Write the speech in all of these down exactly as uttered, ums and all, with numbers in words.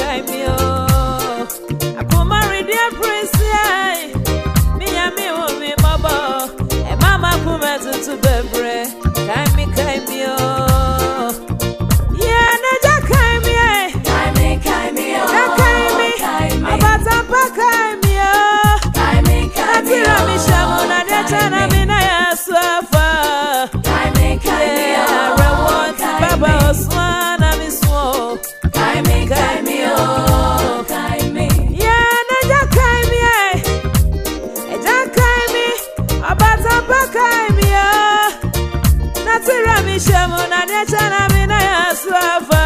kaimio. Akuma redia prince yai. Me ya me wo me mabo. E mama kuma tutu bebre. Kaimi kaimio. Yeah, na ja kaimi. Kaimi kaimio. Ja kaimi. Abata pa kaimio. Kaimi kaimio. Atira mi shamu na dia chana mi na ya swafa. Kaimi kaimio. Baba Oswana mi so. Kaimi kaimio. Kaimi. Yeah, na ja kaimi eh. E ja kaimi. Abata pa kaimi oh. Na tira mi shamu na dia chana mi na ya swafa.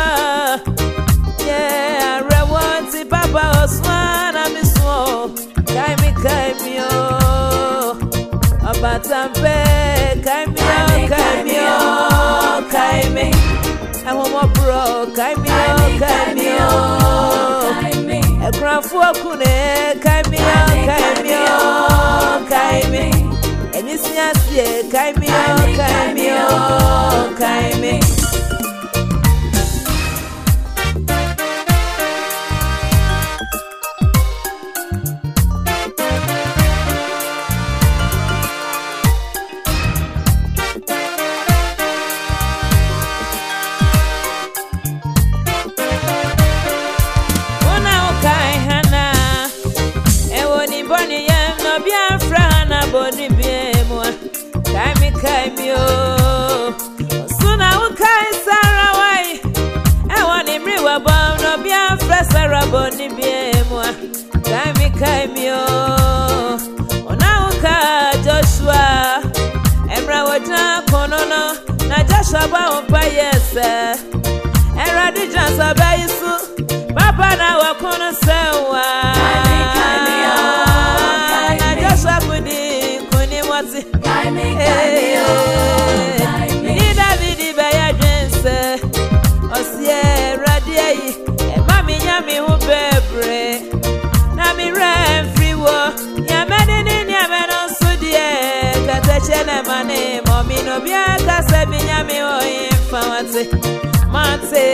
Yeah, rewanti Baba Oswana mi so. Kaimi kaimi oh. Abata pe kaimi oh kaimi oh kaimi. I want more bro, kaimi oh kaimi oh. A grand for kune kaimi oh kaimi oh kaimi. And you see us here kaimi oh kaimi oh kaimi. Boni biemwa kaimi kaimi o suna ukai sarawai ewani mriwa bono bia fresara boni biemwa kaimi kaimi o ona uka Joshua emra wota konono na Joshua ba umpa yesa era di jansa ba yisu papa na wakono sewa kaimi o na Joshua kudi Kaimi kaimio. Ni David beya dwense osie radia yi e mami nyami hu bebre na mi ren free wo ya medini ni ameno sudie kateche na mane momi no bia ka se bi nyami o infa wate mate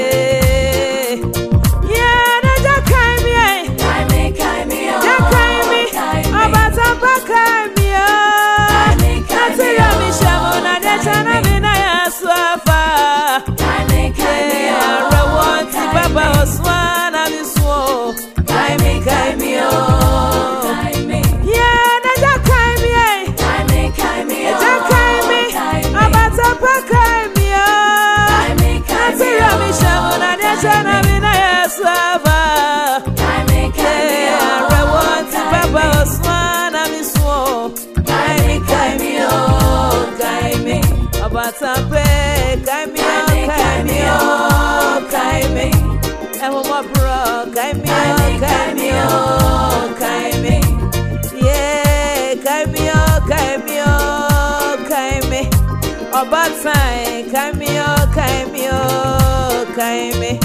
yeah na ja kaimi Kaimi kaimio. ja kaimi abata pa kaimi Atira mi shamu na dia chana mi na ya swafa. Kaimi kaimio. Rewanti Baba Oswana mi so. Kaimi kaimio. Kaimi. Yeah, na ja kaimi eh. Kaimi kaimio. Ja kaimi. Abata pa kaimi oh. Kaimi kaimio. Atira mi shamu na dia chana mi na ya swafa. Kaimi kaimio. Rewanti Baba Oswana mi so. Kaimi kaimi oh kaimi. Abata pe kaimi oh kaimi oh kaimi. Ewo mo bro kaimi oh kaimi oh kaimi. Yeah kaimi oh kaimi oh kaimi. Abata kaimi oh kaimi oh kaimi.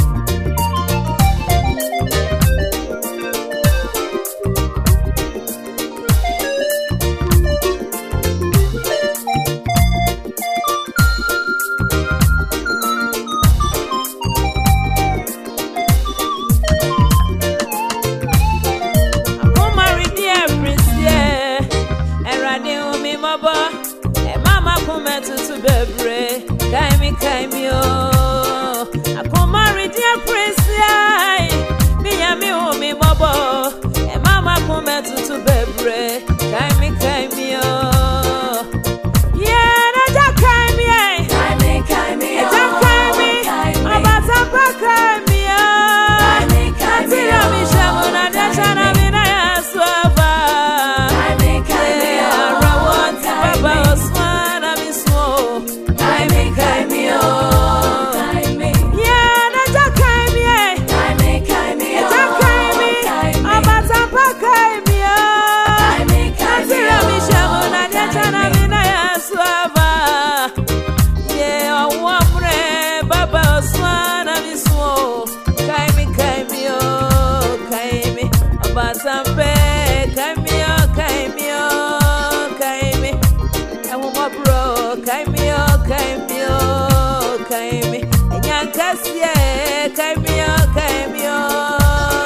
To bebre kaimi kaimi o akoma redia prince yai me ya me o me mobo e mama kuma to bebre kaimi kaimi o yeah na ja kaimi ai Kaimi kaimio. ja kaimi abata pa kaimi o atira mi shamu na dia chana mi na ya swafa Kaimi kaimio. Rewanti Baba Oswana mi so. Kaimi kaimio. Kaimi. Yeah, na ja kaimi eh. Kaimi kaimio. Ja kaimi. Abata pa kaimi oh. Kaimi kaimio. Atira mi shamu na dia chana mi na ya swafa. Yeah, owamre Baba Oswana mi so. Kaimi kaimi oh kaimi. Abata pe kaimi oh kaimi oh kaimi. Ewo mo bro kaimi oh kaimi oh kaimi. Enyankasie kaimi oh kaimi oh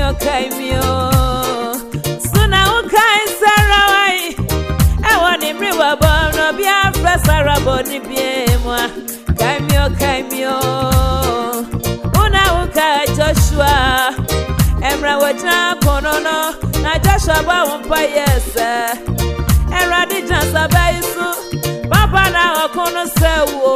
Kaimio, Kaimio. Suna ukai sarawai. Ewa ni mriwa bono bia frasara boni biemwa. Kaimio, Kaimio. Una ukai Joshua. Emra wajna konono. Na Joshua ba wumpa yesa. Emra di jansa baisu. Papa na wakono sewo.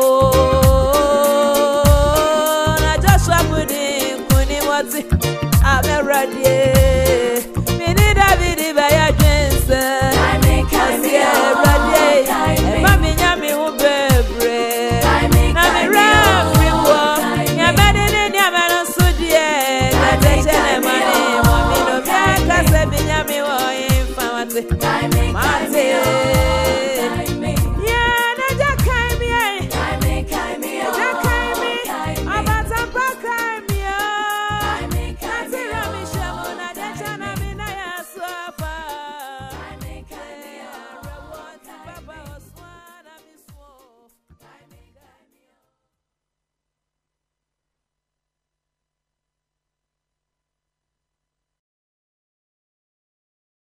Na Joshua budi kuni wati. Ame radie. Mini David baya jense. Kaime, Kaime, radie. Kaime. Ema minyami ubebre. Kaime, Na mi Kaime, refri wo. Kaime. Nyamedi ni nyameno sudie. Na teche ne mani. Momino bia kase minyami wo infawati.